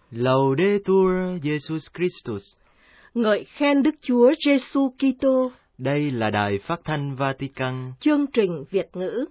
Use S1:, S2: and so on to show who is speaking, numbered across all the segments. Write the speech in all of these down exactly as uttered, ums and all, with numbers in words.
S1: Laudetur Jesus Christus.
S2: Ngợi khen Đức Chúa Giêsu Kitô.
S1: Đây là đài phát thanh Vatican.
S2: Chương trình Việt ngữ.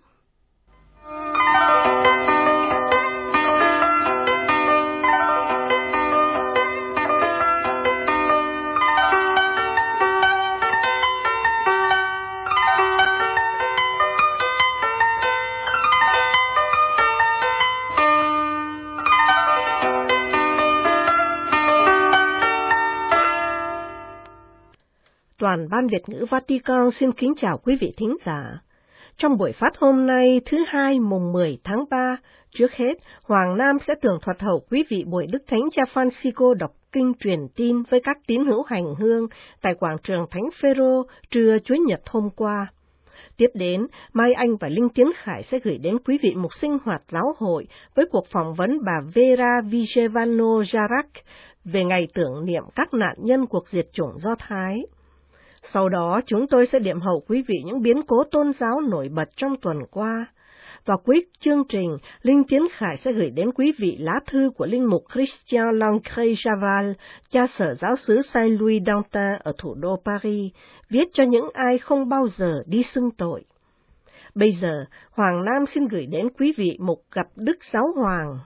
S2: Đoàn Ban Việt ngữ Vatican xin kính chào quý vị thính giả. Trong buổi phát hôm nay thứ hai mùng mười tháng ba, trước hết, Hoàng Nam sẽ tường thuật hậu quý vị buổi Đức Thánh Cha Francisco đọc kinh truyền tin với các tín hữu hành hương tại quảng trường Thánh Phêrô trưa Chúa Nhật hôm qua. Tiếp đến, Mai Anh và Linh Tiến Khải sẽ gửi đến quý vị một sinh hoạt giáo hội với cuộc phỏng vấn bà Vera Vigevano Jarak về ngày tưởng niệm các nạn nhân cuộc diệt chủng Do Thái. Sau đó, chúng tôi sẽ điểm hậu quý vị những biến cố tôn giáo nổi bật trong tuần qua. Và cuối chương trình, Linh Tiến Khải sẽ gửi đến quý vị lá thư của Linh mục Christian Lancret-Javal, cha sở giáo xứ Saint-Louis d'Antin ở thủ đô Paris, viết cho những ai không bao giờ đi xưng tội. Bây giờ, Hoàng Nam xin gửi đến quý vị mục gặp Đức Giáo Hoàng.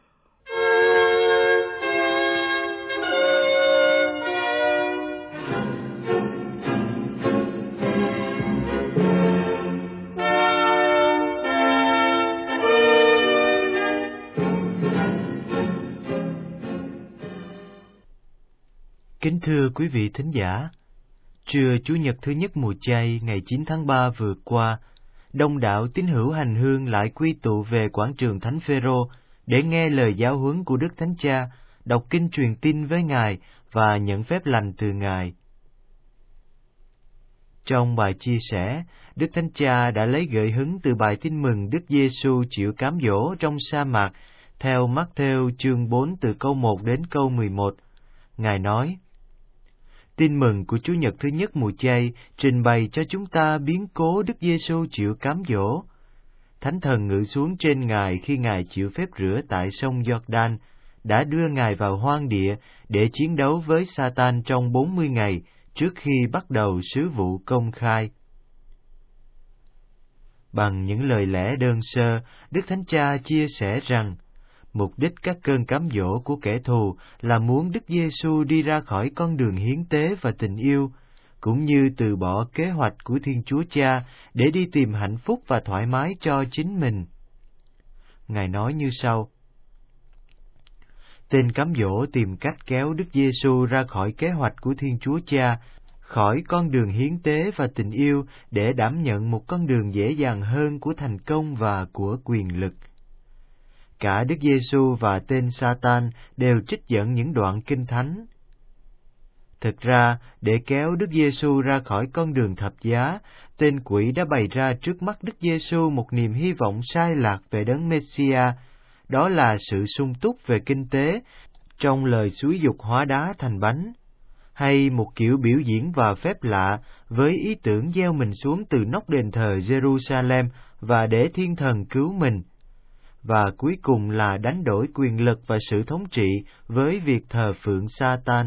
S1: Kính thưa quý vị thính giả, trưa Chủ nhật thứ nhất mùa chay ngày chín tháng ba vừa qua, đông đảo tín hữu hành hương lại quy tụ về quảng trường Thánh Phêrô để nghe lời giáo huấn của Đức Thánh Cha, đọc kinh truyền tin với Ngài và nhận phép lành từ Ngài. Trong bài chia sẻ, Đức Thánh Cha đã lấy gợi hứng từ bài tin mừng Đức Giêsu chịu cám dỗ trong sa mạc theo Mác-thêu chương bốn từ câu một đến câu mười một. Ngài nói: Tin mừng của Chủ nhật thứ nhất mùa chay trình bày cho chúng ta biến cố Đức Giêsu chịu cám dỗ. Thánh Thần ngự xuống trên Ngài khi Ngài chịu phép rửa tại sông Giô-đan, đã đưa Ngài vào hoang địa để chiến đấu với Sa-tan trong bốn mươi ngày trước khi bắt đầu sứ vụ công khai. Bằng những lời lẽ đơn sơ, Đức Thánh Cha chia sẻ rằng mục đích các cơn cám dỗ của kẻ thù là muốn Đức Giêsu đi ra khỏi con đường hiến tế và tình yêu, cũng như từ bỏ kế hoạch của Thiên Chúa Cha để đi tìm hạnh phúc và thoải mái cho chính mình. Ngài nói như sau: Tên cám dỗ tìm cách kéo Đức Giêsu ra khỏi kế hoạch của Thiên Chúa Cha, khỏi con đường hiến tế và tình yêu để đảm nhận một con đường dễ dàng hơn của thành công và của quyền lực. Cả Đức Giêsu và tên Sa-tan đều trích dẫn những đoạn kinh thánh. Thực ra, để kéo Đức Giêsu ra khỏi con đường thập giá, tên quỷ đã bày ra trước mắt Đức Giêsu một niềm hy vọng sai lạc về đấng Messiah, đó là sự sung túc về kinh tế trong lời xúi giục hóa đá thành bánh, hay một kiểu biểu diễn và phép lạ với ý tưởng gieo mình xuống từ nóc đền thờ Jerusalem và để thiên thần cứu mình. Và cuối cùng là đánh đổi quyền lực và sự thống trị với việc thờ phượng Sa-tan.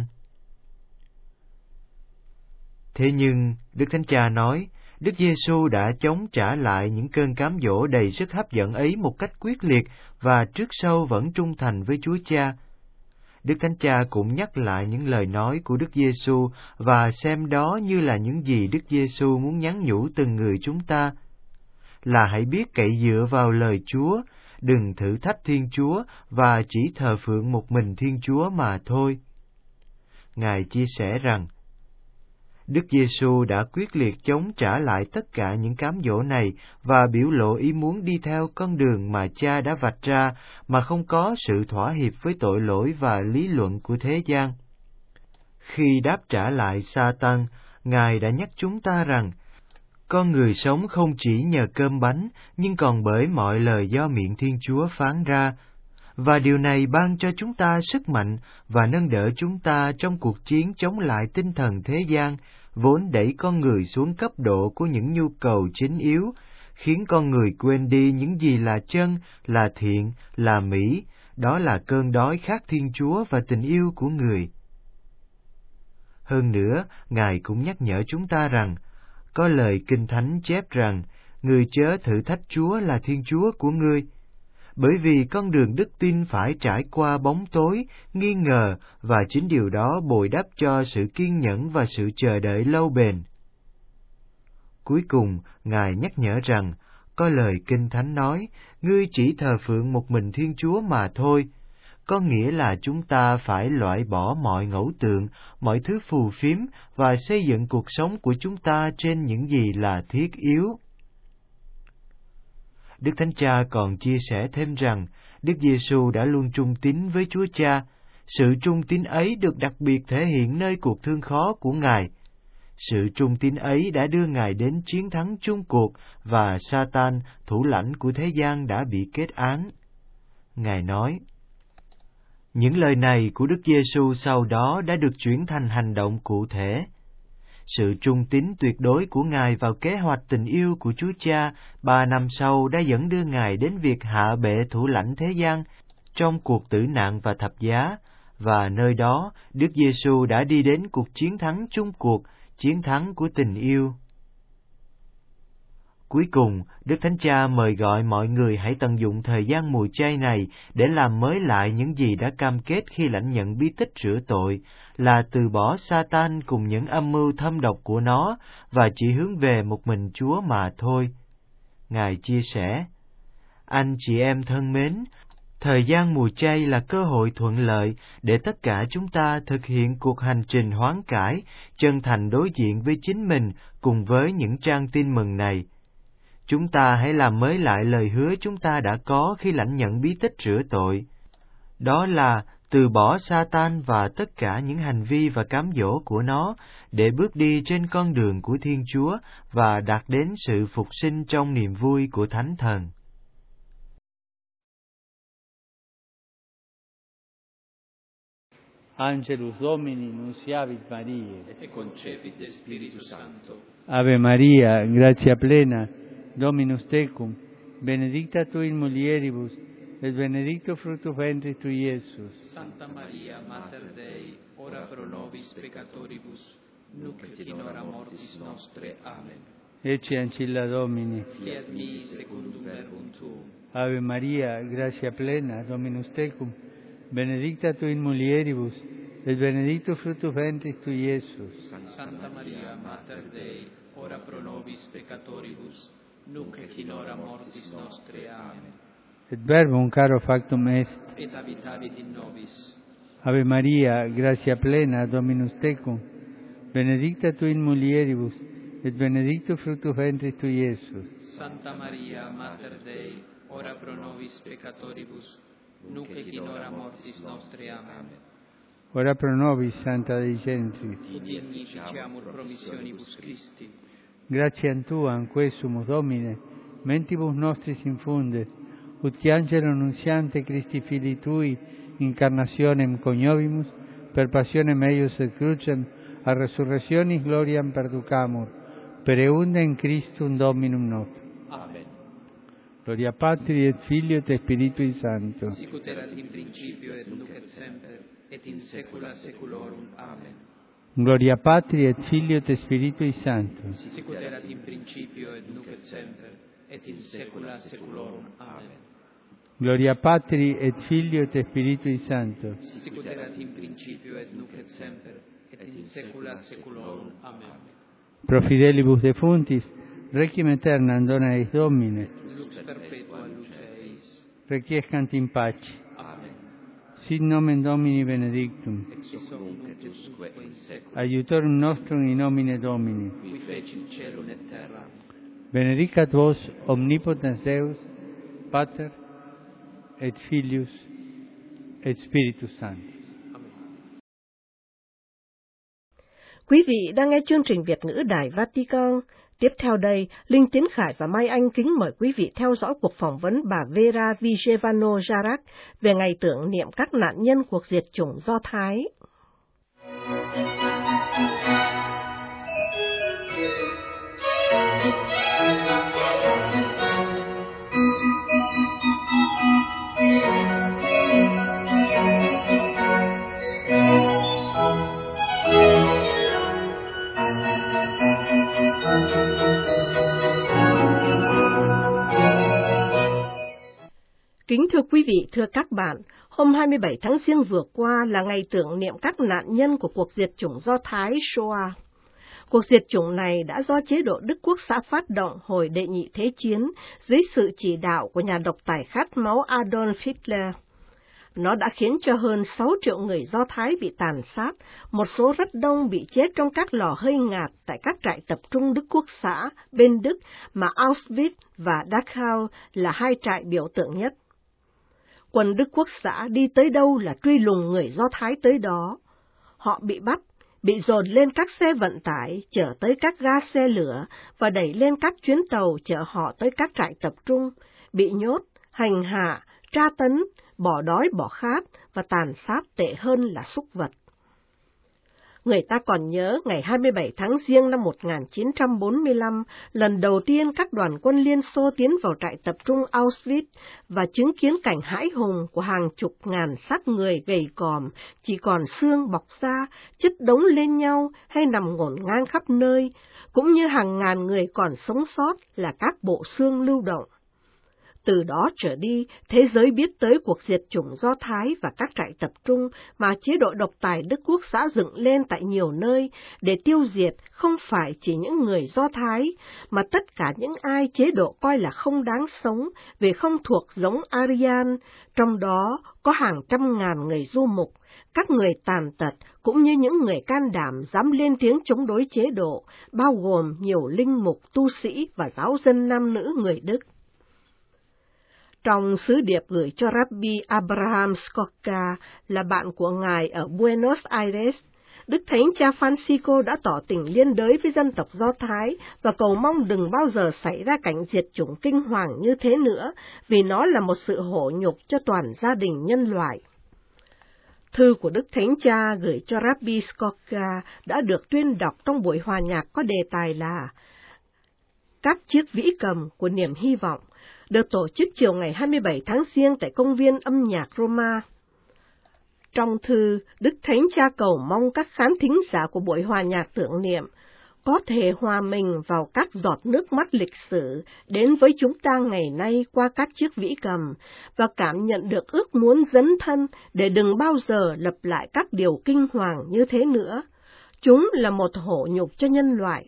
S1: Thế nhưng, Đức Thánh Cha nói, Đức Giêsu đã chống trả lại những cơn cám dỗ đầy sức hấp dẫn ấy một cách quyết liệt và trước sau vẫn trung thành với Chúa Cha. Đức Thánh Cha cũng nhắc lại những lời nói của Đức Giêsu và xem đó như là những gì Đức Giêsu muốn nhắn nhủ từng người chúng ta, là hãy biết cậy dựa vào lời Chúa, đừng thử thách Thiên Chúa và chỉ thờ phượng một mình Thiên Chúa mà thôi. Ngài chia sẻ rằng, Đức Giêsu đã quyết liệt chống trả lại tất cả những cám dỗ này và biểu lộ ý muốn đi theo con đường mà Cha đã vạch ra mà không có sự thỏa hiệp với tội lỗi và lý luận của thế gian. Khi đáp trả lại Sa-tan, Ngài đã nhắc chúng ta rằng, con người sống không chỉ nhờ cơm bánh, nhưng còn bởi mọi lời do miệng Thiên Chúa phán ra, và điều này ban cho chúng ta sức mạnh và nâng đỡ chúng ta trong cuộc chiến chống lại tinh thần thế gian, vốn đẩy con người xuống cấp độ của những nhu cầu chính yếu, khiến con người quên đi những gì là chân, là thiện, là mỹ, đó là cơn đói khát Thiên Chúa và tình yêu của người. Hơn nữa, Ngài cũng nhắc nhở chúng ta rằng, có lời Kinh Thánh chép rằng, người chớ thử thách Chúa là Thiên Chúa của ngươi, bởi vì con đường đức tin phải trải qua bóng tối, nghi ngờ, và chính điều đó bồi đắp cho sự kiên nhẫn và sự chờ đợi lâu bền. Cuối cùng, Ngài nhắc nhở rằng, có lời Kinh Thánh nói, ngươi chỉ thờ phượng một mình Thiên Chúa mà thôi, có nghĩa là chúng ta phải loại bỏ mọi ngẫu tượng, mọi thứ phù phiếm và xây dựng cuộc sống của chúng ta trên những gì là thiết yếu. Đức Thánh Cha còn chia sẻ thêm rằng, Đức Giêsu đã luôn trung tín với Chúa Cha. Sự trung tín ấy được đặc biệt thể hiện nơi cuộc thương khó của Ngài. Sự trung tín ấy đã đưa Ngài đến chiến thắng chung cuộc và Sa-tan, thủ lãnh của thế gian, đã bị kết án. Ngài nói, những lời này của Đức Giêsu sau đó đã được chuyển thành hành động cụ thể. Sự trung tín tuyệt đối của Ngài vào kế hoạch tình yêu của Chúa Cha ba năm sau đã dẫn đưa Ngài đến việc hạ bệ thủ lãnh thế gian trong cuộc tử nạn và thập giá, và nơi đó Đức Giêsu đã đi đến cuộc chiến thắng chung cuộc, chiến thắng của tình yêu. Cuối cùng, Đức Thánh Cha mời gọi mọi người hãy tận dụng thời gian mùa chay này để làm mới lại những gì đã cam kết khi lãnh nhận bí tích rửa tội, là từ bỏ Sa-tan cùng những âm mưu thâm độc của nó và chỉ hướng về một mình Chúa mà thôi. Ngài chia sẻ, anh chị em thân mến, thời gian mùa chay là cơ hội thuận lợi để tất cả chúng ta thực hiện cuộc hành trình hoán cải, chân thành đối diện với chính mình cùng với những trang tin mừng này. Chúng ta hãy làm mới lại lời hứa chúng ta đã có khi lãnh nhận bí tích rửa tội. Đó là từ bỏ Sa-tan và tất cả những hành vi và cám dỗ của nó để bước đi trên con đường của Thiên Chúa và đạt đến sự phục sinh trong niềm vui của Thánh Thần.
S3: Angelus Domini nunciavit Mariae,
S4: et concepit de Spiritu Sancto.
S3: Ave Maria, gratia plena, Dominus tecum, benedicta tu in mulieribus, et benedictus fructus ventris tui, Iesus.
S4: Santa Maria, Mater Dei, ora pro nobis peccatoribus, nunc et in hora mortis nostre. Amen.
S3: Ecce ancilla Domini.
S4: Fiat mi secundum verbum tuum.
S3: Ave Maria, gratia plena, Dominus tecum, benedicta tu in mulieribus, et benedictus fructus ventris tui, Iesus.
S4: Santa Maria, Mater Dei, ora pro nobis peccatoribus, nunc et in hora mortis nostre. Amen.
S3: Et verbum caro factum est.
S4: Et habitavit in nobis.
S3: Ave Maria, gratia plena, Dominus tecum, benedicta tu in mulieribus, et benedictus fructus ventris tui, Iesus.
S4: Santa Maria, Mater Dei, ora pro nobis peccatoribus, nunc et in hora mortis nostre. Amen.
S3: Ora pro nobis, Santa Dei Gentris.
S4: Digni diciamur promissionibus Christi.
S3: Gratiam Tuam, que sumus Domine, mentibus nostris infundet, ut qui angelo nuntiante Christi Filii Tui, incarnationem coniovimus, per passionem eius et crucem, a resurrectionis gloriam perducamur, per eundem Christum Dominum nostrum.
S4: Amen.
S3: Gloria Patri et Filio et Spiritui Sancto.
S4: Sicut erat in principio et nunc et semper, et in saecula saeculorum. Amen.
S3: Gloria Patri et Filio et Spiritui Sancto.
S4: Sicut erat in principio et nunc et semper, et in saecula saeculorum. Amen.
S3: Gloria Patri et Filio et Spiritui Sancto.
S4: Sicut erat in principio et nunc et semper, et in saecula saeculorum. Amen.
S3: Pro fidelibus defuntis, requiem aeternam dona eis Domine.
S4: Lux perpetua luce eis.
S3: Requiescant in pace.
S4: Amen.
S3: Sit nomen Domini benedictum.
S4: Ex hoc nunc et usque in saecula.
S3: Aiutorum nostrum in nomine Domini.
S4: Qui fecit caelum et terram.
S3: Benedicat vos omnipotens Deus, Pater et Filius et Spiritus Sanctus.
S2: Quý vị đang nghe chương trình Việt ngữ Đài Vatican. Tiếp theo đây, Linh Tiến Khải và Mai Anh kính mời quý vị theo dõi cuộc phỏng vấn bà Vera Vigevano Jarak về ngày tưởng niệm các nạn nhân cuộc diệt chủng Do Thái. Kính thưa quý vị, thưa các bạn, hôm hai mươi bảy tháng Giêng vừa qua là ngày tưởng niệm các nạn nhân của cuộc diệt chủng Do Thái Shoah. Cuộc diệt chủng này đã do chế độ Đức Quốc xã phát động hồi đệ nhị thế chiến dưới sự chỉ đạo của nhà độc tài khát máu Adolf Hitler. Nó đã khiến cho hơn sáu triệu người Do Thái bị tàn sát, một số rất đông bị chết trong các lò hơi ngạt tại các trại tập trung Đức Quốc xã bên Đức mà Auschwitz và Dachau là hai trại biểu tượng nhất. Quân Đức Quốc xã đi tới đâu là truy lùng người Do Thái tới đó. Họ bị bắt, bị dồn lên các xe vận tải, chở tới các ga xe lửa và đẩy lên các chuyến tàu chở họ tới các trại tập trung, bị nhốt, hành hạ, tra tấn, bỏ đói bỏ khát và tàn sát tệ hơn là súc vật. Người ta còn nhớ ngày hai mươi bảy tháng Giêng năm một nghìn chín trăm bốn mươi lăm, lần đầu tiên các đoàn quân Liên Xô tiến vào trại tập trung Auschwitz và chứng kiến cảnh hãi hùng của hàng chục ngàn xác người gầy còm, chỉ còn xương bọc da, chất đống lên nhau hay nằm ngổn ngang khắp nơi, cũng như hàng ngàn người còn sống sót là các bộ xương lưu động. Từ đó trở đi, thế giới biết tới cuộc diệt chủng Do Thái và các trại tập trung mà chế độ độc tài Đức Quốc xã dựng lên tại nhiều nơi để tiêu diệt không phải chỉ những người Do Thái, mà tất cả những ai chế độ coi là không đáng sống vì không thuộc giống Aryan, trong đó có hàng trăm ngàn người du mục, các người tàn tật cũng như những người can đảm dám lên tiếng chống đối chế độ, bao gồm nhiều linh mục, tu sĩ và giáo dân nam nữ người Đức. Trong sứ điệp gửi cho Rabbi Abraham Skoka là bạn của ngài ở Buenos Aires, Đức Thánh Cha Francisco đã tỏ tình liên đới với dân tộc Do Thái và cầu mong đừng bao giờ xảy ra cảnh diệt chủng kinh hoàng như thế nữa, vì nó là một sự hổ nhục cho toàn gia đình nhân loại. Thư của Đức Thánh Cha gửi cho Rabbi Skoka đã được tuyên đọc trong buổi hòa nhạc có đề tài là Các chiếc vĩ cầm của niềm hy vọng, được tổ chức chiều ngày hai mươi bảy tháng Giêng tại công viên âm nhạc Roma. Trong thư, Đức Thánh Cha cầu mong các khán thính giả của buổi hòa nhạc tưởng niệm có thể hòa mình vào các giọt nước mắt lịch sử đến với chúng ta ngày nay qua các chiếc vĩ cầm và cảm nhận được ước muốn dấn thân để đừng bao giờ lặp lại các điều kinh hoàng như thế nữa. Chúng là một hổ nhục cho nhân loại.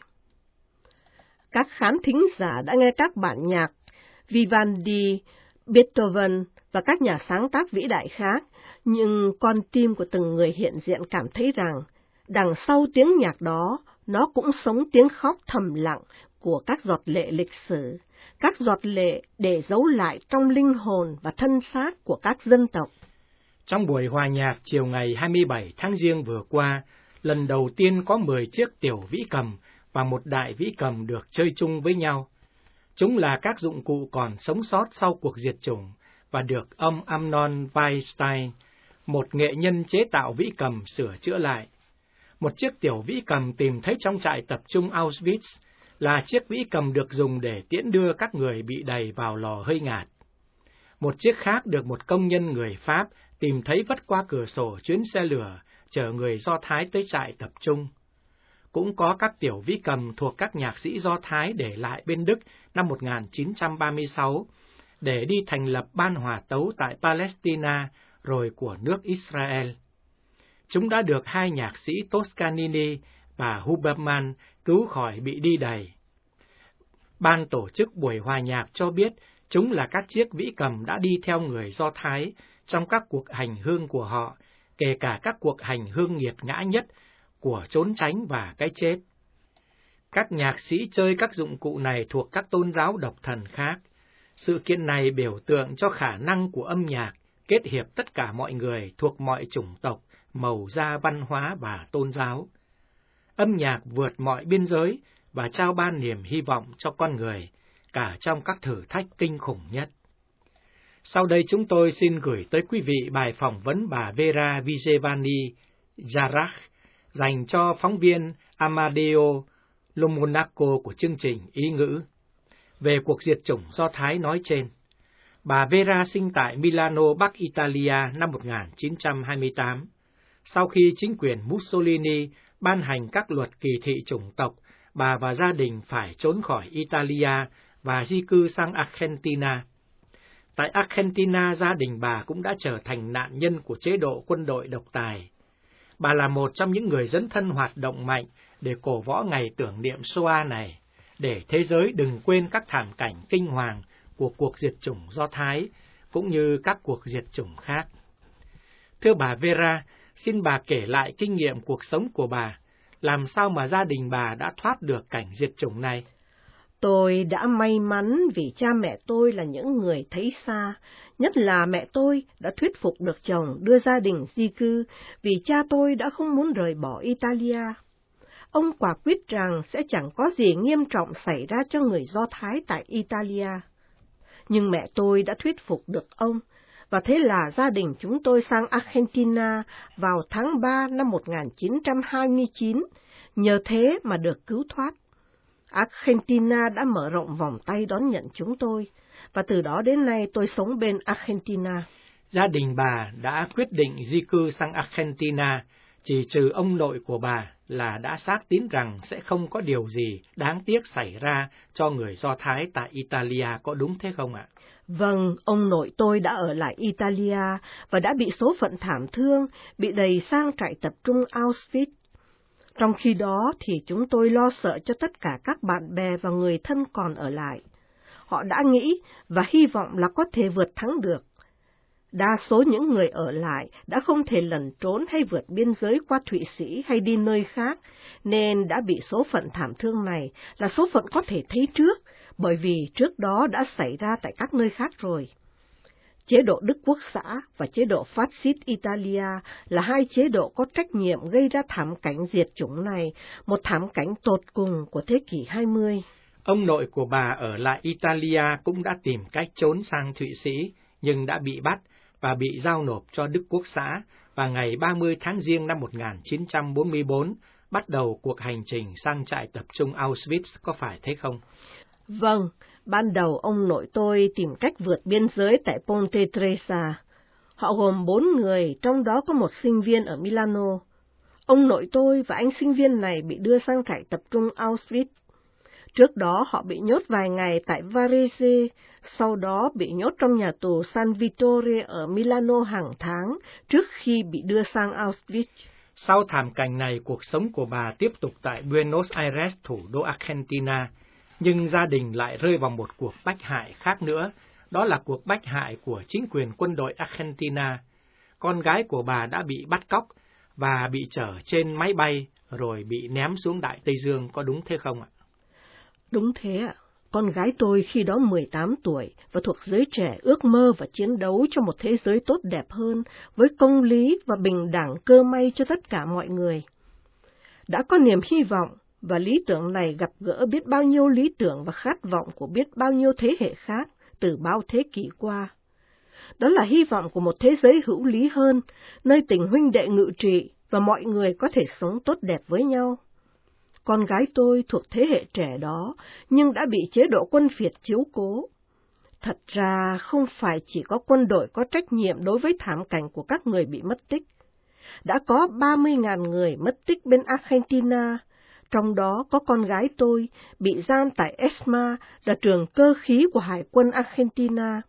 S2: Các khán thính giả đã nghe các bản nhạc Vivaldi, Beethoven và các nhà sáng tác vĩ đại khác, nhưng con tim của từng người hiện diện cảm thấy rằng, đằng sau tiếng nhạc đó, nó cũng sống tiếng khóc thầm lặng của các giọt lệ lịch sử, các giọt lệ để giấu lại trong linh hồn và thân xác của các dân tộc.
S5: Trong buổi hòa nhạc chiều ngày hai mươi bảy tháng Giêng vừa qua, lần đầu tiên có mười chiếc tiểu vĩ cầm và một đại vĩ cầm được chơi chung với nhau. Chúng là các dụng cụ còn sống sót sau cuộc diệt chủng và được ông Amnon Weinstein, một nghệ nhân chế tạo vĩ cầm, sửa chữa lại. Một chiếc tiểu vĩ cầm tìm thấy trong trại tập trung Auschwitz là chiếc vĩ cầm được dùng để tiễn đưa các người bị đày vào lò hơi ngạt. Một chiếc khác được một công nhân người Pháp tìm thấy vất qua cửa sổ chuyến xe lửa chở người Do Thái tới trại tập trung. Cũng có các tiểu vĩ cầm thuộc các nhạc sĩ Do Thái để lại bên Đức năm một nghìn chín trăm ba mươi sáu, để đi thành lập ban hòa tấu tại Palestina rồi của nước Israel. Chúng đã được hai nhạc sĩ Toscanini và Huberman cứu khỏi bị đi đày. Ban tổ chức buổi hòa nhạc cho biết chúng là các chiếc vĩ cầm đã đi theo người Do Thái trong các cuộc hành hương của họ, kể cả các cuộc hành hương nghiệt ngã nhất của trốn tránh và cái chết. Các nhạc sĩ chơi các dụng cụ này thuộc các tôn giáo độc thần khác. Sự kiện này biểu tượng cho khả năng của âm nhạc kết hiệp tất cả mọi người thuộc mọi chủng tộc, màu da, văn hóa và tôn giáo. Âm nhạc vượt mọi biên giới và trao ban niềm hy vọng cho con người, cả trong các thử thách kinh khủng nhất. Sau đây chúng tôi xin gửi tới quý vị bài phỏng vấn bà Vera Vigevani Jarach dành cho phóng viên Amadeo Lomonaco của chương trình Ý ngữ về cuộc diệt chủng Do Thái nói trên. Bà Vera sinh tại Milano, Bắc Italia năm một nghìn chín trăm hai mươi tám. Sau khi chính quyền Mussolini ban hành các luật kỳ thị chủng tộc, bà và gia đình phải trốn khỏi Italia và di cư sang Argentina. Tại Argentina, gia đình bà cũng đã trở thành nạn nhân của chế độ quân đội độc tài. Bà là một trong những người dấn thân hoạt động mạnh để cổ võ ngày tưởng niệm Shoah này, để thế giới đừng quên các thảm cảnh kinh hoàng của cuộc diệt chủng Do Thái, cũng như các cuộc diệt chủng khác. Thưa bà Vera, xin bà kể lại kinh nghiệm cuộc sống của bà, làm sao mà gia đình bà đã thoát được cảnh diệt chủng này?
S2: Tôi đã may mắn vì cha mẹ tôi là những người thấy xa, nhất là mẹ tôi đã thuyết phục được chồng đưa gia đình di cư vì cha tôi đã không muốn rời bỏ Italia. Ông quả quyết rằng sẽ chẳng có gì nghiêm trọng xảy ra cho người Do Thái tại Italia. Nhưng mẹ tôi đã thuyết phục được ông, và thế là gia đình chúng tôi sang Argentina vào tháng ba năm một nghìn chín trăm hai mươi chín, nhờ thế mà được cứu thoát. Argentina đã mở rộng vòng tay đón nhận chúng tôi, và từ đó đến nay tôi sống bên Argentina.
S5: Gia đình bà đã quyết định di cư sang Argentina, chỉ trừ ông nội của bà là đã xác tín rằng sẽ không có điều gì đáng tiếc xảy ra cho người Do Thái tại Italia, có đúng thế không ạ?
S2: Vâng, ông nội tôi đã ở lại Italia và đã bị số phận thảm thương, bị đày sang trại tập trung Auschwitz. Trong khi đó thì chúng tôi lo sợ cho tất cả các bạn bè và người thân còn ở lại. Họ đã nghĩ và hy vọng là có thể vượt thắng được. Đa số những người ở lại đã không thể lẩn trốn hay vượt biên giới qua Thụy Sĩ hay đi nơi khác, nên đã bị số phận thảm thương này là số phận có thể thấy trước, bởi vì trước đó đã xảy ra tại các nơi khác rồi. Chế độ Đức Quốc xã và chế độ Phát xít Italia là hai chế độ có trách nhiệm gây ra thảm cảnh diệt chủng này, một thảm cảnh tột cùng của thế kỷ hai mươi.
S5: Ông nội của bà ở lại Italia cũng đã tìm cách trốn sang Thụy Sĩ, nhưng đã bị bắt và bị giao nộp cho Đức Quốc xã, và ngày ba mươi tháng Giêng năm một nghìn chín trăm bốn mươi tư bắt đầu cuộc hành trình sang trại tập trung Auschwitz, có phải thế không?
S2: Vâng, ban đầu ông nội tôi tìm cách vượt biên giới tại Ponte Tresa. Họ gồm bốn người, trong đó có một sinh viên ở Milano. Ông nội tôi và anh sinh viên này bị đưa sang trại tập trung Auschwitz. Trước đó họ bị nhốt vài ngày tại Varese, sau đó bị nhốt trong nhà tù San Vittore ở Milano hàng tháng trước khi bị đưa sang Auschwitz.
S5: Sau thảm cảnh này, cuộc sống của bà tiếp tục tại Buenos Aires, thủ đô Argentina, nhưng gia đình lại rơi vào một cuộc bách hại khác nữa, đó là cuộc bách hại của chính quyền quân đội Argentina. Con gái của bà đã bị bắt cóc và bị chở trên máy bay rồi bị ném xuống Đại Tây Dương, có đúng thế không ạ?
S2: Đúng thế ạ. Con gái tôi khi đó mười tám tuổi và thuộc giới trẻ ước mơ và chiến đấu cho một thế giới tốt đẹp hơn, với công lý và bình đẳng cơ may cho tất cả mọi người. Đã có niềm hy vọng, và lý tưởng này gặp gỡ biết bao nhiêu lý tưởng và khát vọng của biết bao nhiêu thế hệ khác từ bao thế kỷ qua. Đó là hy vọng của một thế giới hữu lý hơn, nơi tình huynh đệ ngự trị và mọi người có thể sống tốt đẹp với nhau. Con gái tôi thuộc thế hệ trẻ đó, nhưng đã bị chế độ quân phiệt chiếu cố. Thật ra không phải chỉ có quân đội có trách nhiệm đối với thảm cảnh của các người bị mất tích. Đã có ba mươi nghìn người mất tích bên Argentina, trong đó có con gái tôi bị giam tại ESMA, là trường cơ khí của Hải quân Argentina.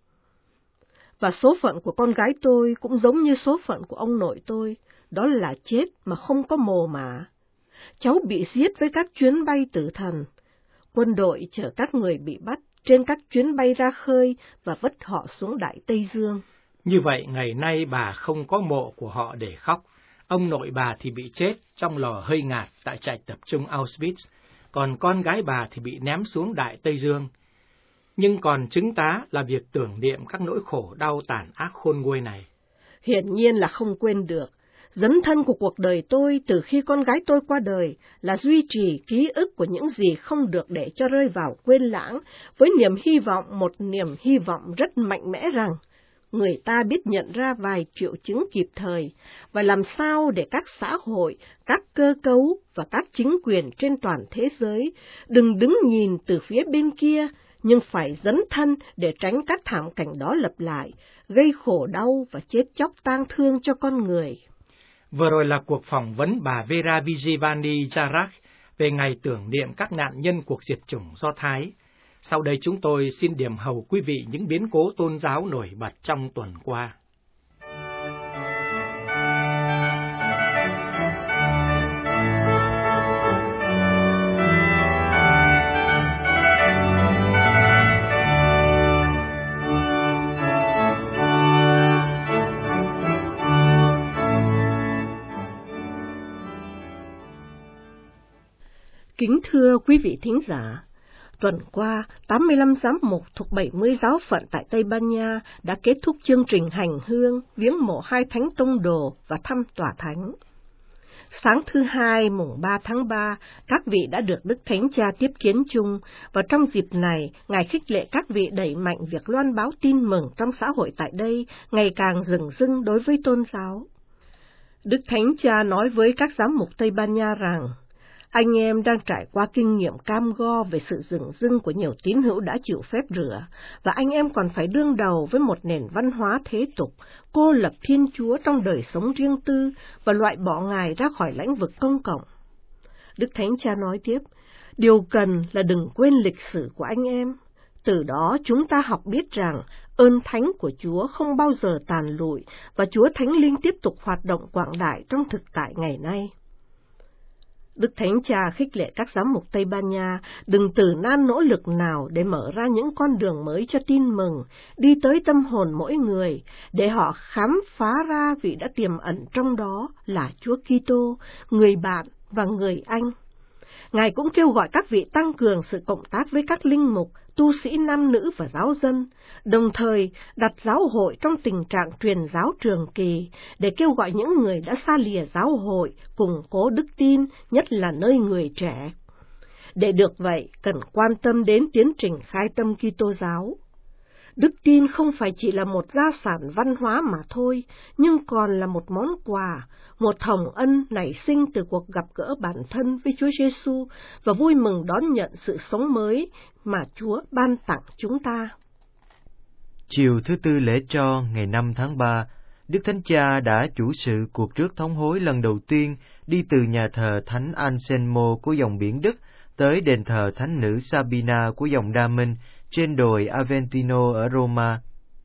S2: Và số phận của con gái tôi cũng giống như số phận của ông nội tôi, đó là chết mà không có mồ mả. Cháu bị giết với các chuyến bay tử thần. Quân đội chở các người bị bắt trên các chuyến bay ra khơi và vứt họ xuống Đại Tây Dương.
S5: Như vậy, ngày nay bà không có mộ của họ để khóc. Ông nội bà thì bị chết trong lò hơi ngạt tại trại tập trung Auschwitz, còn con gái bà thì bị ném xuống Đại Tây Dương. Nhưng còn chứng tá là việc tưởng niệm các nỗi khổ đau tàn ác khôn nguôi này.
S2: Hiển nhiên là không quên được. Dấn thân của cuộc đời tôi từ khi con gái tôi qua đời là duy trì ký ức của những gì không được để cho rơi vào quên lãng, với niềm hy vọng, một niềm hy vọng rất mạnh mẽ rằng người ta biết nhận ra vài triệu chứng kịp thời, và làm sao để các xã hội, các cơ cấu và các chính quyền trên toàn thế giới đừng đứng nhìn từ phía bên kia, nhưng phải dấn thân để tránh các thảm cảnh đó lặp lại, gây khổ đau và chết chóc tang thương cho con người.
S5: Vừa rồi là cuộc phỏng vấn bà Vera Vigevani Jarak về ngày tưởng niệm các nạn nhân cuộc diệt chủng Do Thái. Sau đây chúng tôi xin điểm hầu quý vị những biến cố tôn giáo nổi bật trong tuần qua.
S2: Kính thưa quý vị thính giả, tuần qua, tám mươi lăm giám mục thuộc bảy mươi giáo phận tại Tây Ban Nha đã kết thúc chương trình hành hương, viếng mộ hai thánh tông đồ và thăm tòa thánh. Sáng thứ Hai, mùng ba tháng ba, các vị đã được Đức Thánh Cha tiếp kiến chung, và trong dịp này, Ngài khích lệ các vị đẩy mạnh việc loan báo tin mừng trong xã hội tại đây, ngày càng rừng rưng đối với tôn giáo. Đức Thánh Cha nói với các giám mục Tây Ban Nha rằng, anh em đang trải qua kinh nghiệm cam go về sự rừng rưng của nhiều tín hữu đã chịu phép rửa, và anh em còn phải đương đầu với một nền văn hóa thế tục, cô lập Thiên Chúa trong đời sống riêng tư và loại bỏ Ngài ra khỏi lãnh vực công cộng. Đức Thánh Cha nói tiếp, điều cần là đừng quên lịch sử của anh em. Từ đó chúng ta học biết rằng ơn thánh của Chúa không bao giờ tàn lụi, và Chúa Thánh Linh tiếp tục hoạt động quảng đại trong thực tại ngày nay. Đức Thánh Cha khích lệ các giám mục Tây Ban Nha đừng từ nan nỗ lực nào để mở ra những con đường mới cho tin mừng, đi tới tâm hồn mỗi người, để họ khám phá ra vị đã tiềm ẩn trong đó là Chúa Kitô, người bạn và người anh. Ngài cũng kêu gọi các vị tăng cường sự cộng tác với các linh mục, tu sĩ nam nữ và giáo dân, đồng thời đặt giáo hội trong tình trạng truyền giáo trường kỳ để kêu gọi những người đã xa lìa giáo hội củng cố đức tin, nhất là nơi người trẻ. Để được vậy, cần quan tâm đến tiến trình khai tâm Kitô giáo. Đức tin không phải chỉ là một gia sản văn hóa mà thôi, nhưng còn là một món quà, một hồng ân nảy sinh từ cuộc gặp gỡ bản thân với Chúa Giêsu và vui mừng đón nhận sự sống mới mà Chúa ban tặng chúng ta.
S1: Chiều thứ Tư lễ Tro ngày năm tháng ba, Đức Thánh Cha đã chủ sự cuộc rước thống hối lần đầu tiên đi từ nhà thờ Thánh Anselmo của dòng biển Đức tới đền thờ Thánh nữ Sabina của dòng Đa Minh trên đồi Aventino ở Roma.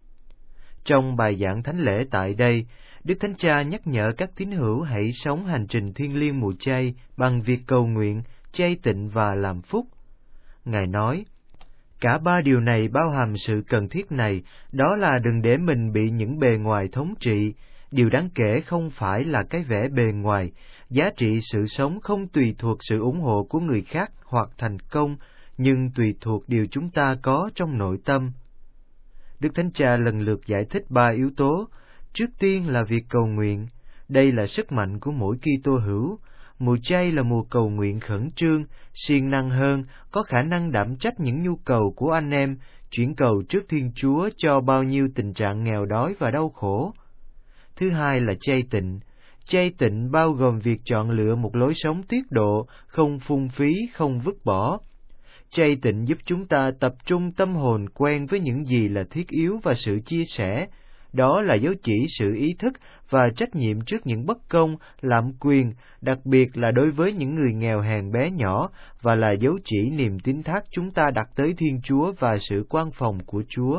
S1: Trong bài giảng thánh lễ tại đây, Đức Thánh Cha nhắc nhở các tín hữu hãy sống hành trình thiêng liêng mùa chay bằng việc cầu nguyện, chay tịnh và làm phúc. Ngài nói, cả ba điều này bao hàm sự cần thiết này, đó là đừng để mình bị những bề ngoài thống trị. Điều đáng kể không phải là cái vẻ bề ngoài, giá trị sự sống không tùy thuộc sự ủng hộ của người khác hoặc thành công, nhưng tùy thuộc điều chúng ta có trong nội tâm. Đức Thánh Cha lần lượt giải thích ba yếu tố. Trước tiên là việc cầu nguyện. Đây là sức mạnh của mỗi Kitô hữu. Mùa chay là mùa cầu nguyện khẩn trương, siêng năng hơn, có khả năng đảm trách những nhu cầu của anh em, chuyển cầu trước Thiên Chúa cho bao nhiêu tình trạng nghèo đói và đau khổ. Thứ hai là chay tịnh. Chay tịnh bao gồm việc chọn lựa một lối sống tiết độ, không phung phí, không vứt bỏ. Chay tịnh giúp chúng ta tập trung tâm hồn quen với những gì là thiết yếu và sự chia sẻ. Đó là dấu chỉ sự ý thức và trách nhiệm trước những bất công, lạm quyền, đặc biệt là đối với những người nghèo hèn bé nhỏ, và là dấu chỉ niềm tín thác chúng ta đặt tới Thiên Chúa và sự quan phòng của Chúa.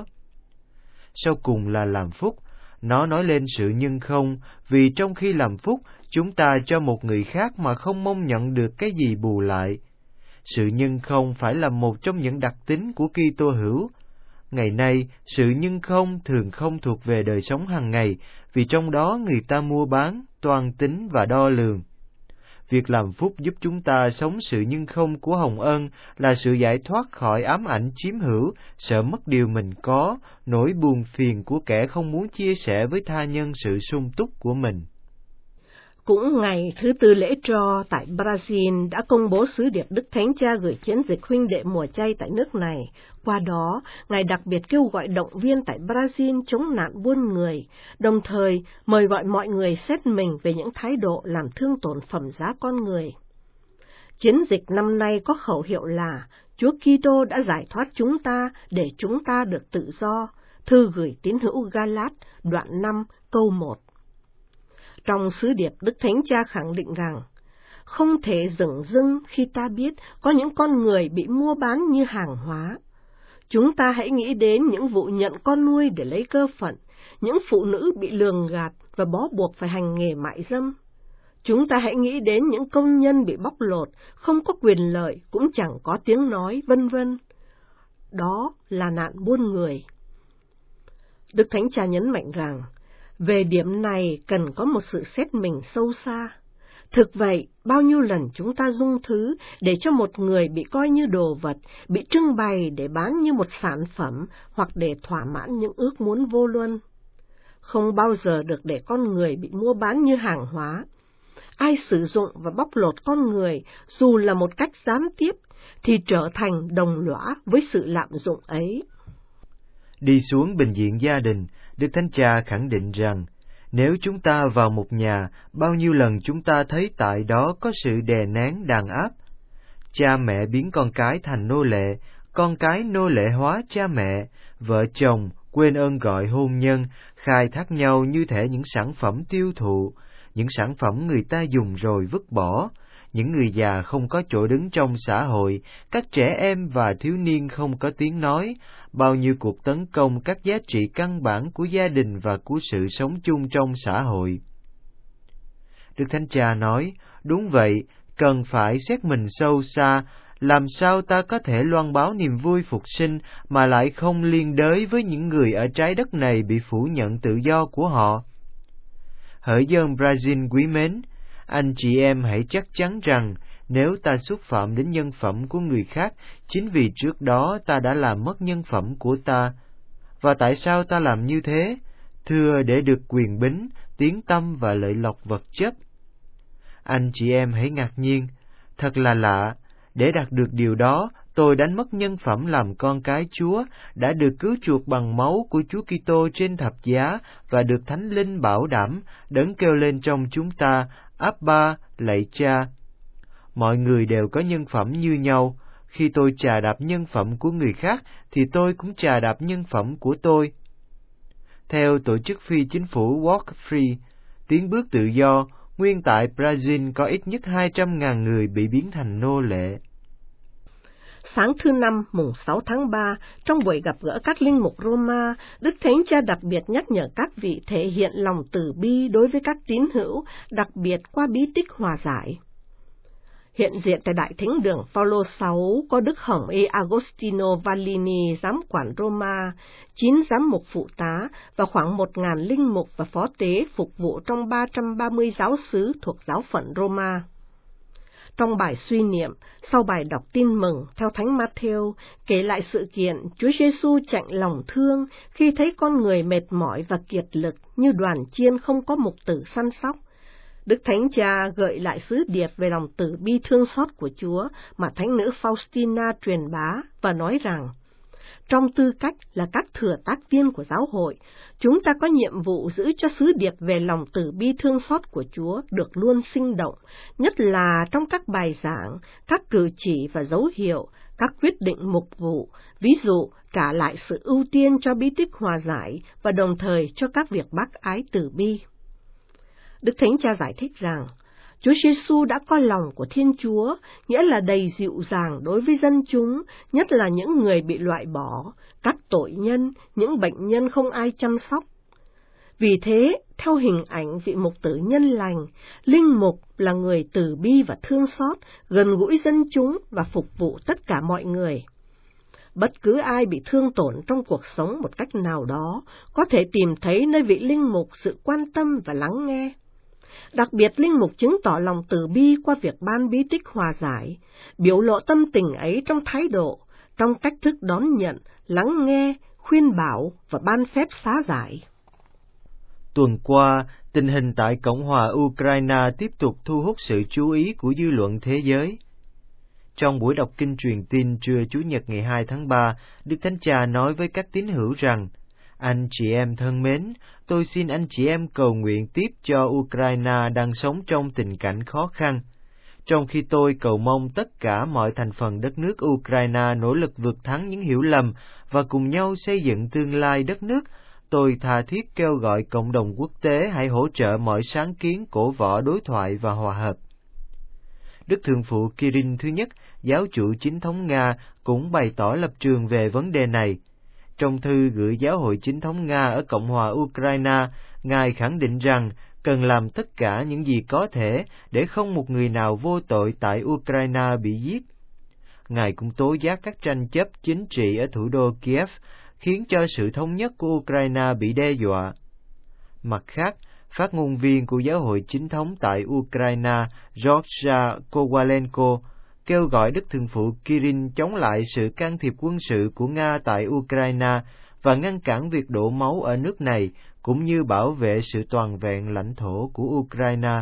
S1: Sau cùng là làm phúc. Nó nói lên sự nhân không, vì trong khi làm phúc, chúng ta cho một người khác mà không mong nhận được cái gì bù lại. Sự nhân không phải là một trong những đặc tính của Kitô hữu. Ngày nay, sự nhân không thường không thuộc về đời sống hàng ngày, vì trong đó người ta mua bán, toan tính và đo lường. Việc làm phúc giúp chúng ta sống sự nhân không của hồng ân là sự giải thoát khỏi ám ảnh chiếm hữu, sợ mất điều mình có, nỗi buồn phiền của kẻ không muốn chia sẻ với tha nhân sự sung túc của mình.
S2: Cũng ngày thứ Tư lễ Tro tại Brazil đã công bố sứ điệp Đức Thánh Cha gửi chiến dịch huynh đệ mùa chay tại nước này. Qua đó, Ngài đặc biệt kêu gọi động viên tại Brazil chống nạn buôn người, đồng thời mời gọi mọi người xét mình về những thái độ làm thương tổn phẩm giá con người. Chiến dịch năm nay có khẩu hiệu là Chúa Kitô đã giải thoát chúng ta để chúng ta được tự do. Thư gửi tín hữu Galat, đoạn năm, câu một. Trong sứ điệp, Đức Thánh Cha khẳng định rằng, không thể dửng dưng khi ta biết có những con người bị mua bán như hàng hóa. Chúng ta hãy nghĩ đến những vụ nhận con nuôi để lấy cơ phận, những phụ nữ bị lường gạt và bó buộc phải hành nghề mại dâm. Chúng ta hãy nghĩ đến những công nhân bị bóc lột, không có quyền lợi, cũng chẳng có tiếng nói, vân vân. Đó là nạn buôn người. Đức Thánh Cha nhấn mạnh rằng, về điểm này cần có một sự xét mình sâu xa. Thực vậy, bao nhiêu lần chúng ta dung thứ để cho một người bị coi như đồ vật, bị trưng bày để bán như một sản phẩm, hoặc để thỏa mãn những ước muốn vô luân. Không bao giờ được để con người bị mua bán như hàng hóa. Ai sử dụng và bóc lột con người, dù là một cách gián tiếp, thì trở thành đồng lõa với sự lạm dụng ấy.
S1: Đi xuống bình diện gia đình, Đức Thánh Cha khẳng định rằng, nếu chúng ta vào một nhà, bao nhiêu lần chúng ta thấy tại đó có sự đè nén đàn áp. Cha mẹ biến con cái thành nô lệ, con cái nô lệ hóa cha mẹ, vợ chồng quên ơn gọi hôn nhân, khai thác nhau như thể những sản phẩm tiêu thụ, những sản phẩm người ta dùng rồi vứt bỏ, những người già không có chỗ đứng trong xã hội, các trẻ em và thiếu niên không có tiếng nói, bao nhiêu cuộc tấn công các giá trị căn bản của gia đình và của sự sống chung trong xã hội. Đức Thánh Cha nói, đúng vậy, cần phải xét mình sâu xa, làm sao ta có thể loan báo niềm vui phục sinh mà lại không liên đới với những người ở trái đất này bị phủ nhận tự do của họ. Hỡi dân Brazil quý mến, anh chị em hãy chắc chắn rằng nếu ta xúc phạm đến nhân phẩm của người khác, chính vì trước đó ta đã làm mất nhân phẩm của ta. Và tại sao ta làm như thế? Thưa, để được quyền bính, tiếng tăm và lợi lộc vật chất. Anh chị em hãy ngạc nhiên, thật là lạ, để đạt được điều đó, tôi đánh mất nhân phẩm làm con cái Chúa, đã được cứu chuộc bằng máu của Chúa Kitô trên thập giá và được Thánh Linh bảo đảm, đấng kêu lên trong chúng ta, Abba, lạy Cha. Mọi người đều có nhân phẩm như nhau, khi tôi chà đạp nhân phẩm của người khác, thì tôi cũng chà đạp nhân phẩm của tôi. Theo tổ chức phi chính phủ Walk Free, tiến bước tự do, nguyên tại Brazil có ít nhất hai trăm nghìn người bị biến thành nô lệ.
S2: Sáng thứ Năm, mùng sáu tháng ba, trong buổi gặp gỡ các linh mục Roma, Đức Thánh Cha đặc biệt nhắc nhở các vị thể hiện lòng từ bi đối với các tín hữu, đặc biệt qua bí tích hòa giải. Hiện diện tại Đại Thánh đường Phaolô sáu có Đức Hồng Y Agostino Vallini, giám quản Roma, chín giám mục phụ tá và khoảng một ngàn linh mục và phó tế phục vụ trong ba trăm ba mươi giáo xứ thuộc giáo phận Roma. Trong bài suy niệm, sau bài đọc tin mừng theo Thánh Matthew, kể lại sự kiện Chúa Giêsu chạnh lòng thương khi thấy con người mệt mỏi và kiệt lực như đoàn chiên không có mục tử săn sóc. Đức Thánh Cha gợi lại sứ điệp về lòng từ bi thương xót của Chúa mà Thánh nữ Faustina truyền bá và nói rằng, trong tư cách là các thừa tác viên của giáo hội, chúng ta có nhiệm vụ giữ cho sứ điệp về lòng từ bi thương xót của Chúa được luôn sinh động, nhất là trong các bài giảng, các cử chỉ và dấu hiệu, các quyết định mục vụ, ví dụ trả lại sự ưu tiên cho bí tích hòa giải và đồng thời cho các việc bác ái từ bi. Đức Thánh Cha giải thích rằng, Chúa Giêsu đã coi lòng của Thiên Chúa, nghĩa là đầy dịu dàng đối với dân chúng, nhất là những người bị loại bỏ, các tội nhân, những bệnh nhân không ai chăm sóc. Vì thế, theo hình ảnh vị mục tử nhân lành, linh mục là người từ bi và thương xót, gần gũi dân chúng và phục vụ tất cả mọi người. Bất cứ ai bị thương tổn trong cuộc sống một cách nào đó, có thể tìm thấy nơi vị linh mục sự quan tâm và lắng nghe. Đặc biệt, linh mục chứng tỏ lòng từ bi qua việc ban bí tích hòa giải, biểu lộ tâm tình ấy trong thái độ, trong cách thức đón nhận, lắng nghe, khuyên bảo và ban phép xá giải.
S1: Tuần qua, tình hình tại Cộng hòa Ukraine tiếp tục thu hút sự chú ý của dư luận thế giới. Trong buổi đọc kinh truyền tin trưa Chủ nhật ngày hai tháng ba, Đức Thánh Cha nói với các tín hữu rằng, anh chị em thân mến, tôi xin anh chị em cầu nguyện tiếp cho Ukraine đang sống trong tình cảnh khó khăn. Trong khi tôi cầu mong tất cả mọi thành phần đất nước Ukraine nỗ lực vượt thắng những hiểu lầm và cùng nhau xây dựng tương lai đất nước, tôi tha thiết kêu gọi cộng đồng quốc tế hãy hỗ trợ mọi sáng kiến cổ võ đối thoại và hòa hợp. Đức Thượng phụ Kirill thứ nhất, giáo chủ chính thống Nga, cũng bày tỏ lập trường về vấn đề này. Trong thư gửi giáo hội chính thống Nga ở Cộng hòa Ukraine, Ngài khẳng định rằng cần làm tất cả những gì có thể để không một người nào vô tội tại Ukraine bị giết. Ngài cũng tố giác các tranh chấp chính trị ở thủ đô Kiev, khiến cho sự thống nhất của Ukraine bị đe dọa. Mặt khác, phát ngôn viên của giáo hội chính thống tại Ukraine, Georgia Kowalenko, kêu gọi Đức Thượng phụ Kirill chống lại sự can thiệp quân sự của Nga tại Ukraine và ngăn cản việc đổ máu ở nước này, cũng như bảo vệ sự toàn vẹn lãnh thổ của Ukraine.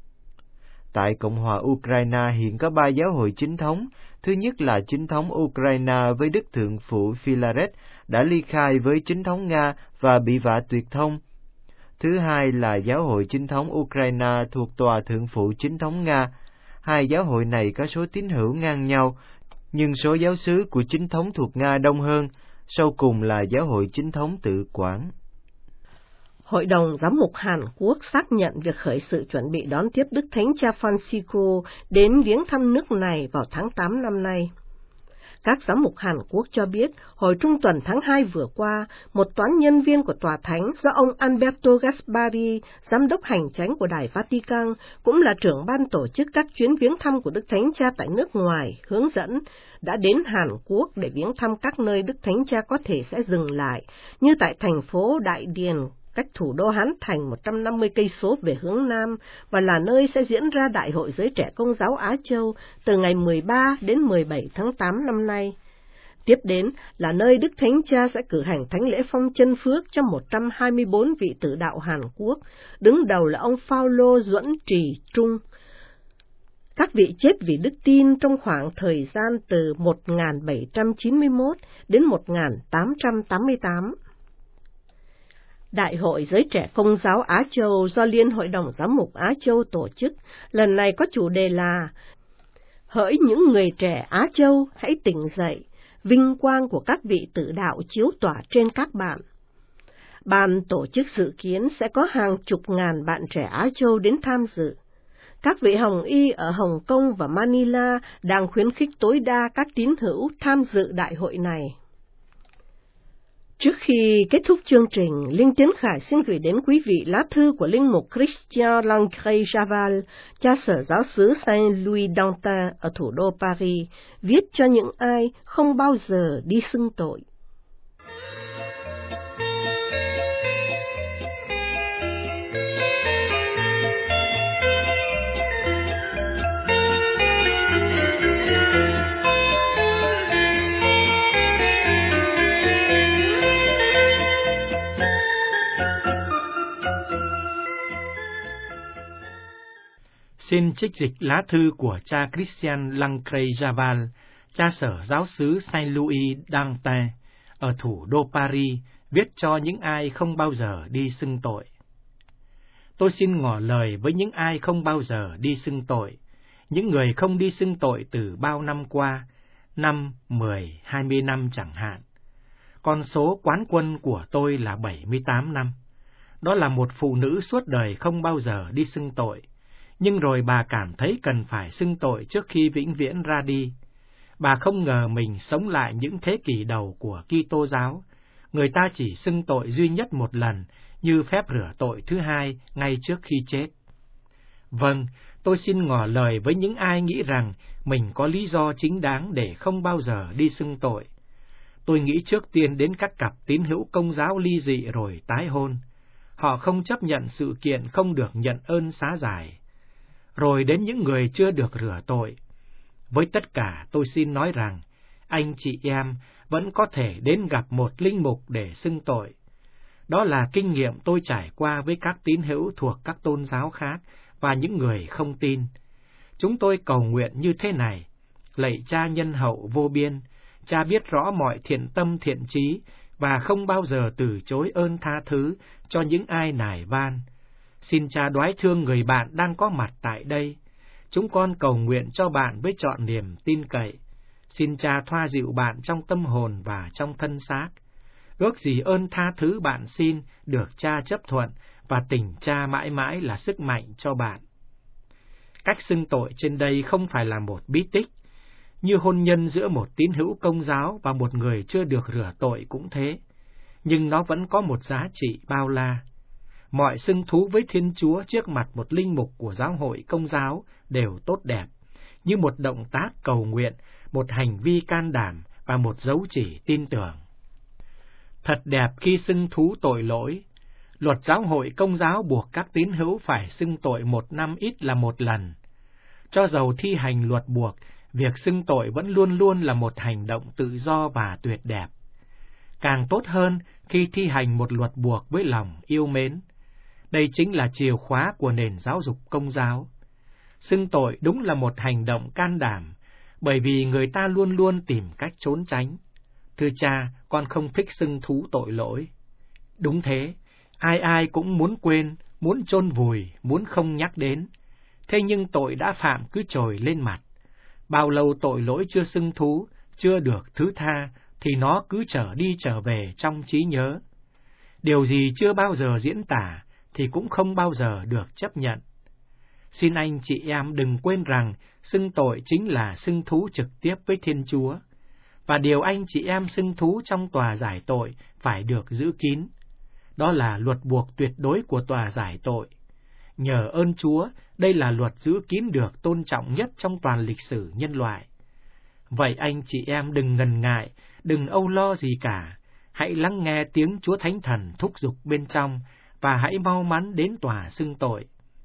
S1: Tại Cộng hòa Ukraine hiện có ba giáo hội chính thống. Thứ nhất là chính thống Ukraine với Đức Thượng phụ Philaret đã ly khai với chính thống Nga và bị vạ tuyệt thông. Thứ hai là giáo hội chính thống Ukraine thuộc tòa Thượng phụ chính thống Nga. Hai giáo hội này có số tín hữu ngang nhau, nhưng số giáo xứ của chính thống thuộc Nga đông hơn. Sau cùng là giáo hội chính thống tự quản.
S2: Hội đồng Giám mục Hàn Quốc xác nhận việc khởi sự chuẩn bị đón tiếp Đức Thánh Cha Francisco đến viếng thăm nước này vào tháng tám năm nay. Các giám mục Hàn Quốc cho biết, hồi trung tuần tháng hai vừa qua, một toán nhân viên của Tòa Thánh do ông Alberto Gaspari, giám đốc hành chánh của Đài Vatican, cũng là trưởng ban tổ chức các chuyến viếng thăm của Đức Thánh Cha tại nước ngoài, hướng dẫn, đã đến Hàn Quốc để viếng thăm các nơi Đức Thánh Cha có thể sẽ dừng lại, như tại thành phố Đại Điền, cách thủ đô Hán Thành một trăm năm mươi cây số về hướng Nam, và là nơi sẽ diễn ra Đại hội Giới Trẻ Công giáo Á Châu từ ngày mười ba đến mười bảy tháng tám năm nay. Tiếp đến là nơi Đức Thánh Cha sẽ cử hành thánh lễ phong chân phước cho một trăm hai mươi bốn vị tử đạo Hàn Quốc, đứng đầu là ông Phao-lô Duẫn Trì Trung. Các vị chết vì đức tin trong khoảng thời gian từ một nghìn bảy trăm chín mươi mốt đến một nghìn tám trăm tám mươi tám. Đại hội Giới Trẻ Công giáo Á Châu do Liên Hội đồng Giám mục Á Châu tổ chức, lần này có chủ đề là Hỡi những người trẻ Á Châu, hãy tỉnh dậy, vinh quang của các vị tử đạo chiếu tỏa trên các bạn. Ban tổ chức dự kiến sẽ có hàng chục ngàn bạn trẻ Á Châu đến tham dự. Các vị hồng y ở Hồng Kông và Manila đang khuyến khích tối đa các tín hữu tham dự đại hội này. Trước khi kết thúc chương trình, Linh Tiến Khải xin gửi đến quý vị lá thư của Linh mục Christian Lancret-Javal, cha sở giáo xứ Saint-Louis d'Antin ở thủ đô Paris, viết cho những ai không bao giờ đi xưng tội.
S5: Xin trích dịch lá thư của cha Christian Lancret-Javal, cha sở giáo xứ Saint-Louis d'Antin ở thủ đô Paris, viết cho những ai không bao giờ đi xưng tội. Tôi xin ngỏ lời với những ai không bao giờ đi xưng tội, những người không đi xưng tội từ bao năm qua, năm, mười, hai mươi năm chẳng hạn. Con số quán quân của tôi là bảy mươi tám năm. Đó là một phụ nữ suốt đời không bao giờ đi xưng tội. Nhưng rồi bà cảm thấy cần phải xưng tội trước khi vĩnh viễn ra đi. Bà không ngờ mình sống lại những thế kỷ đầu của Kitô giáo. Người ta chỉ xưng tội duy nhất một lần, như phép rửa tội thứ hai ngay trước khi chết. Vâng, tôi xin ngỏ lời với những ai nghĩ rằng mình có lý do chính đáng để không bao giờ đi xưng tội. Tôi nghĩ trước tiên đến các cặp tín hữu Công giáo ly dị rồi tái hôn. Họ không chấp nhận sự kiện không được nhận ơn xá giải. Rồi đến những người chưa được rửa tội. Với tất cả tôi xin nói rằng, anh chị em vẫn có thể đến gặp một linh mục để xưng tội. Đó là kinh nghiệm tôi trải qua với các tín hữu thuộc các tôn giáo khác và những người không tin. Chúng tôi cầu nguyện như thế này: lạy Cha nhân hậu vô biên, Cha biết rõ mọi thiện tâm thiện trí và không bao giờ từ chối ơn tha thứ cho những ai nài van. Xin Cha đoái thương người bạn đang có mặt tại đây. Chúng con cầu nguyện cho bạn với trọn niềm tin cậy. Xin Cha thoa dịu bạn trong tâm hồn và trong thân xác. Ước gì ơn tha thứ bạn xin được Cha chấp thuận, và tình Cha mãi mãi là sức mạnh cho bạn. Cách xưng tội trên đây không phải là một bí tích, như hôn nhân giữa một tín hữu Công giáo và một người chưa được rửa tội cũng thế, nhưng nó vẫn có một giá trị bao la. Mọi xưng thú với Thiên Chúa trước mặt một linh mục của giáo hội Công giáo đều tốt đẹp, như một động tác cầu nguyện, một hành vi can đảm và một dấu chỉ tin tưởng. Thật đẹp khi xưng thú tội lỗi. Luật giáo hội Công giáo buộc các tín hữu phải xưng tội một năm ít là một lần. Cho dầu thi hành luật buộc, việc xưng tội vẫn luôn luôn là một hành động tự do và tuyệt đẹp. Càng tốt hơn khi thi hành một luật buộc với lòng yêu mến. Đây chính là chìa khóa của nền giáo dục Công giáo. Xưng tội đúng là một hành động can đảm, bởi vì người ta luôn luôn tìm cách trốn tránh. Thưa cha, con không thích xưng thú tội lỗi. Đúng thế, ai ai cũng muốn quên, muốn chôn vùi, muốn không nhắc đến. Thế nhưng tội đã phạm cứ trồi lên mặt. Bao lâu tội lỗi chưa xưng thú, chưa được thứ tha, thì nó cứ trở đi trở về trong trí nhớ. Điều gì chưa bao giờ diễn tả, thì cũng không bao giờ được chấp nhận. Xin anh chị em đừng quên rằng xưng tội chính là xưng thú trực tiếp với Thiên Chúa, và điều anh chị em xưng thú trong tòa giải tội phải được giữ kín. Đó là luật buộc tuyệt đối của tòa giải tội. Nhờ ơn Chúa, đây là luật giữ kín được tôn trọng nhất trong toàn lịch sử nhân loại. Vậy anh chị em đừng ngần ngại, đừng âu lo gì cả. Hãy lắng nghe tiếng Chúa Thánh Thần thúc giục bên trong, và hãy mau mắn đến tòa xưng tội.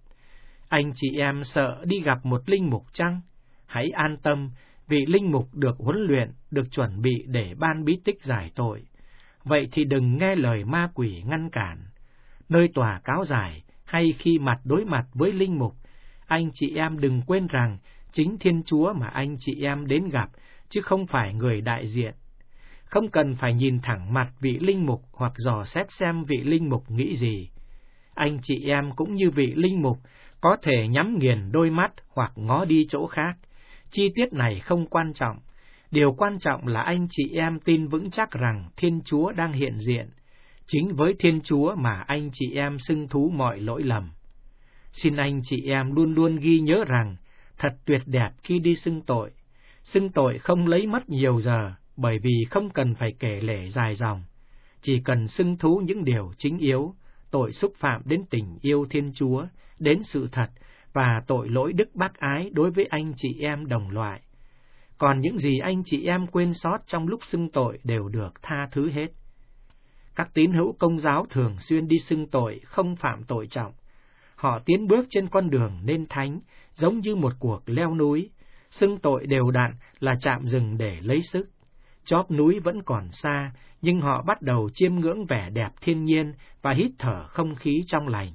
S5: Anh chị em sợ đi gặp một linh mục chăng? Hãy an tâm, vì linh mục được huấn luyện, được chuẩn bị để ban bí tích giải tội. Vậy thì đừng nghe lời ma quỷ ngăn cản. Nơi tòa cáo giải, hay khi mặt đối mặt với linh mục, anh chị em đừng quên rằng chính Thiên Chúa mà anh chị em đến gặp, chứ không phải người đại diện. Không cần phải nhìn thẳng mặt vị linh mục hoặc dò xét xem vị linh mục nghĩ gì. Anh chị em cũng như vị linh mục, có thể nhắm nghiền đôi mắt hoặc ngó đi chỗ khác. Chi tiết này không quan trọng. Điều quan trọng là anh chị em tin vững chắc rằng Thiên Chúa đang hiện diện. Chính với Thiên Chúa mà anh chị em xưng thú mọi lỗi lầm. Xin anh chị em luôn luôn ghi nhớ rằng, thật tuyệt đẹp khi đi xưng tội. Xưng tội không lấy mất nhiều giờ, bởi vì không cần phải kể lể dài dòng. Chỉ cần xưng thú những điều chính yếu, tội xúc phạm đến tình yêu Thiên Chúa, đến sự thật, và tội lỗi đức bác ái đối với anh chị em đồng loại. Còn những gì anh chị em quên sót trong lúc xưng tội đều được tha thứ hết. Các tín hữu Công giáo thường xuyên đi xưng tội không phạm tội trọng. Họ tiến bước trên con đường nên thánh, giống như một cuộc leo núi. Xưng tội đều đặn là chạm dừng để lấy sức. Chóp núi vẫn còn xa, nhưng họ bắt đầu chiêm ngưỡng vẻ đẹp thiên nhiên và hít thở không khí trong lành.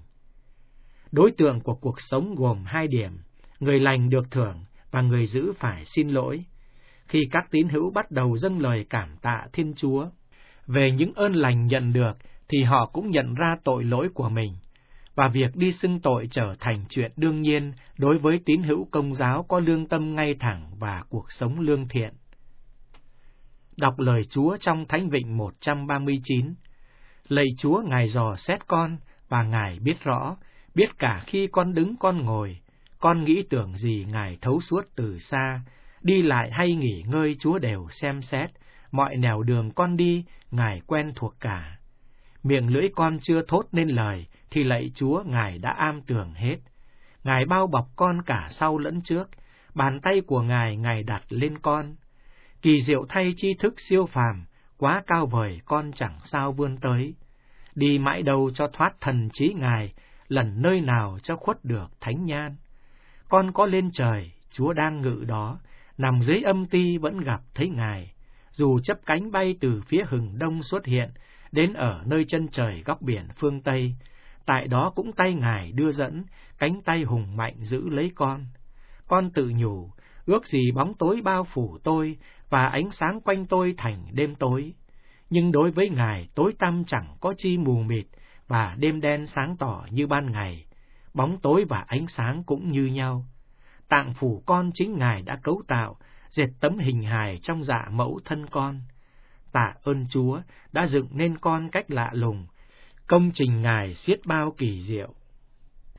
S5: Đối tượng của cuộc sống gồm hai điểm, người lành được thưởng và người dữ phải xin lỗi. Khi các tín hữu bắt đầu dâng lời cảm tạ Thiên Chúa về những ơn lành nhận được, thì họ cũng nhận ra tội lỗi của mình, và việc đi xưng tội trở thành chuyện đương nhiên đối với tín hữu Công giáo có lương tâm ngay thẳng và cuộc sống lương thiện. Đọc lời Chúa trong Thánh Vịnh một trăm ba mươi chín. Lạy Chúa, Ngài dò xét con, và Ngài biết rõ, biết cả khi con đứng con ngồi, con nghĩ tưởng gì Ngài thấu suốt từ xa, đi lại hay nghỉ ngơi Chúa đều xem xét, mọi nẻo đường con đi, Ngài quen thuộc cả. Miệng lưỡi con chưa thốt nên lời, thì lạy Chúa, Ngài đã am tường hết. Ngài bao bọc con cả sau lẫn trước, bàn tay của Ngài, Ngài đặt lên con. Kỳ diệu thay tri thức siêu phàm, quá cao vời con chẳng sao vươn tới. Đi mãi đâu cho thoát thần trí Ngài, lần nơi nào cho khuất được thánh nhan. Con có lên trời, Chúa đang ngự đó, nằm dưới âm ti vẫn gặp thấy Ngài. Dù chấp cánh bay từ phía hừng đông xuất hiện, đến ở nơi chân trời góc biển phương Tây, tại đó cũng tay Ngài đưa dẫn, cánh tay hùng mạnh giữ lấy con. Con tự nhủ, ước gì bóng tối bao phủ tôi, và ánh sáng quanh tôi thành đêm tối. Nhưng đối với Ngài, tối tăm chẳng có chi mù mịt, và đêm đen sáng tỏ như ban ngày. Bóng tối và ánh sáng cũng như nhau. Tạng phủ con chính Ngài đã cấu tạo, dệt tấm hình hài trong dạ mẫu thân con. Tạ ơn Chúa đã dựng nên con cách lạ lùng, công trình Ngài xiết bao kỳ diệu.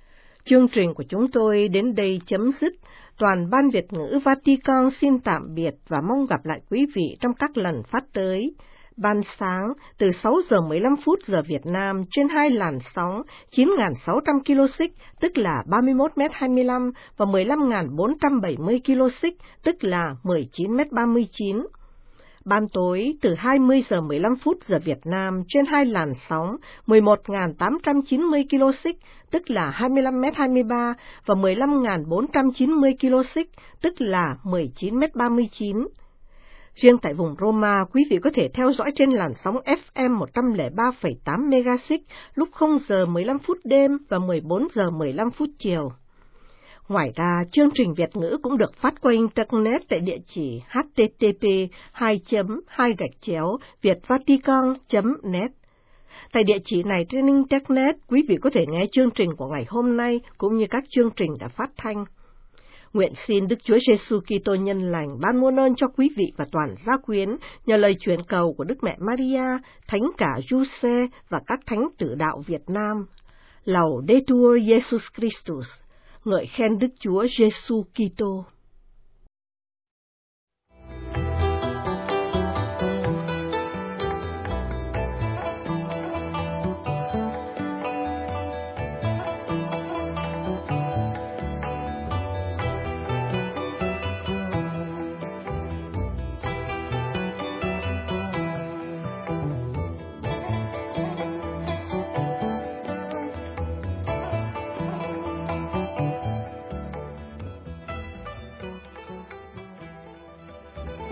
S2: Chương trình của chúng tôi đến đây chấm dứt. Toàn ban Việt ngữ Vatican xin tạm biệt và mong gặp lại quý vị trong các lần phát tới. Ban sáng từ sáu giờ mười lăm phút giờ Việt Nam trên hai làn sóng chín nghìn sáu trăm ki lô xích tức là ba mươi mốt mét hai mươi lăm và mười lăm nghìn bốn trăm bảy mươi ki lô xích tức là mười chín mét ba mươi chín. Ban tối từ hai mươi giờ mười lăm phút giờ Việt Nam trên hai làn sóng mười một nghìn tám trăm chín mươi ki lô xích tức là hai mươi lăm mét hai mươi ba và mười lăm nghìn bốn trăm chín mươi ki lô xích tức là mười chín mét ba mươi chín. Riêng tại vùng Roma, quý vị có thể theo dõi trên làn sóng ép em một trăm lẻ ba phẩy tám MHz lúc không giờ mười lăm phút đêm và mười bốn giờ mười lăm phút chiều. Ngoài ra, chương trình Việt ngữ cũng được phát qua Internet tại địa chỉ h t t p hai chấm hai gạch chéo vietvatican chấm net. Tại địa chỉ này trên Internet, quý vị có thể nghe chương trình của ngày hôm nay cũng như các chương trình đã phát thanh. Nguyện xin Đức Chúa Giêsu Kitô nhân lành ban muôn ơn cho quý vị và toàn gia quyến nhờ lời truyền cầu của Đức Mẹ Maria, Thánh cả Giuse và các thánh tử đạo Việt Nam. Laudetur Jesus Christus, ngợi khen Đức Chúa Giêsu Kitô.